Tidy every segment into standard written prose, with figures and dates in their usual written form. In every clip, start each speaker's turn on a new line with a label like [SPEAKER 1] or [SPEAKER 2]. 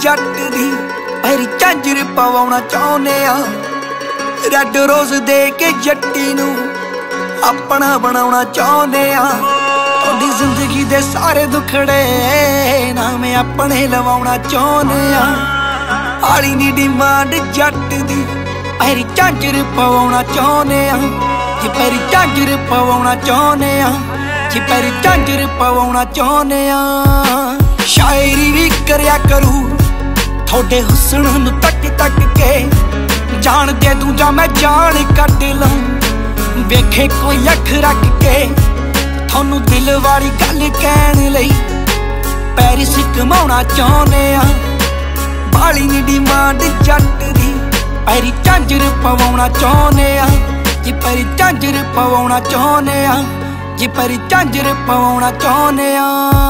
[SPEAKER 1] जट दी पैरी झांजर पवाउणा चाहुंदे आ। Red रोज़ दे के जट्टी नूं अपना बनाउणा चाहुंदे आ। तुहाडी जिंदगी दे सारे दुखड़े नाम अपने लवाउणा चाहुंदे आ। आली नी डिमांड जट दी पैरी झांजर पवाउणा चाहुंदे आ। जी पैरी झांजर पवाउणा चाहुंदे आ। जी पैरी झांजर पवाउणा चाहुंदे आ। शायरी भी करया करू थोड़े हुस्न नूं तक तक के, जान दे दूं जां मैं जान कट लूं वेखे कोई अख रख के। थानू दिल वाली गल कहण लई पैरिस घुमाउणा चाहुंदे आ। बाली नी डिमांड जट दी पैरी झांजर पवाउणा चाहुंदे आ। जी पैरी झांजर पवाउणा चाहुंदे आ। जी पैरी झांजर पवाउणा चाहुंदे आ।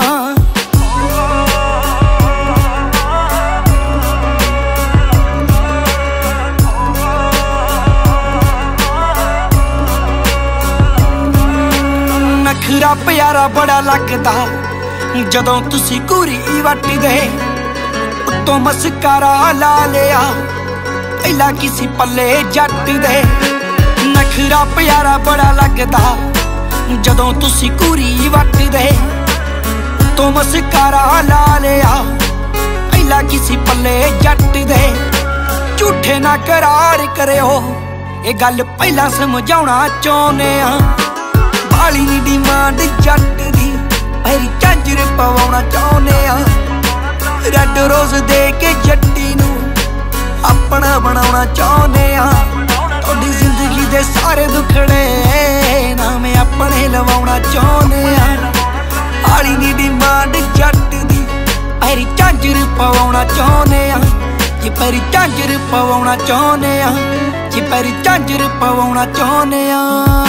[SPEAKER 1] नखरा प्यारा बड़ा लगदा जदों तुसी घूरी वटदे, उत्तों मस्कारा ला लिया पहला किसी पल्ले जट दे। नखरा प्यारा बड़ा लगदा जदों तुसी घूरी वटदे, उत्तों मस्कारा ला लिया पहला किसी पल्ले जट दे। झूठे ना करार करियो ये गल पहला समझाउणा चाहुंदे आ। बाली नी डिमांड जट दी पैरी झांजर पवाउणा चाहुंदे आ। रैड रोज़ दे के जट्टी नूं अपना बनाउणा चाहुंदे आ। तुहाडी जिंदगी दे सारे दुखड़े नाम अपने लवाउणा चाहुंदे आ। आली नी डिमांड जट दी पैरी झांजर पवाउणा चाहुंदे आ। जी पैरी झांजर पवाउणा चाहुंदे आ। जी पैरी झांजर पवाउणा चाहुंदे आ।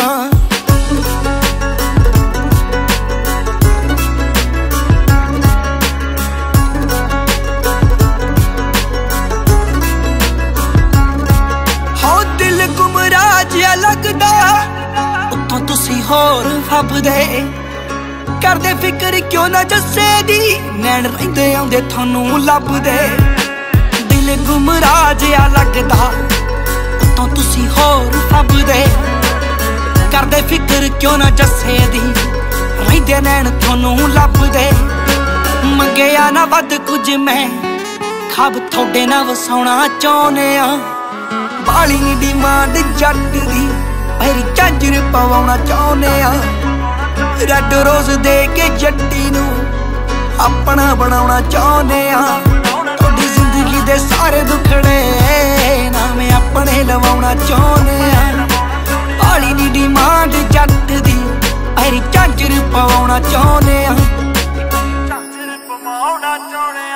[SPEAKER 1] लगदा उत्तों तुसी होर फबदे, करदे फिक्र क्यों ना जस्से दी नैन रहिंदे आउंदे थानू लभदे। दिल गुमराह जिहा लगदा उत्तों तुसी होर फबदे, करदे फिक्र क्यों ना जस्से दी रहिंदे नैन थानू लभदे। मंगेया ना वध कुछ मैं खाब थोड़े ना वसाउणा चाहुंदे आ। बाली नी डिमांड जट दी पैरी झांजर पवाउणा चाहुंदे आ। रैड रोज़ दे के जट्टी नूं अपना बनाउणा चाहुंदे आ। तुहाडी जिंदगी दे सारे दुखड़े नाम अपने लवाउणा चाहुंदे आ। बाली नी डिमांड जट दी पैरी झांजर पवाउणा चाहुंदे आ।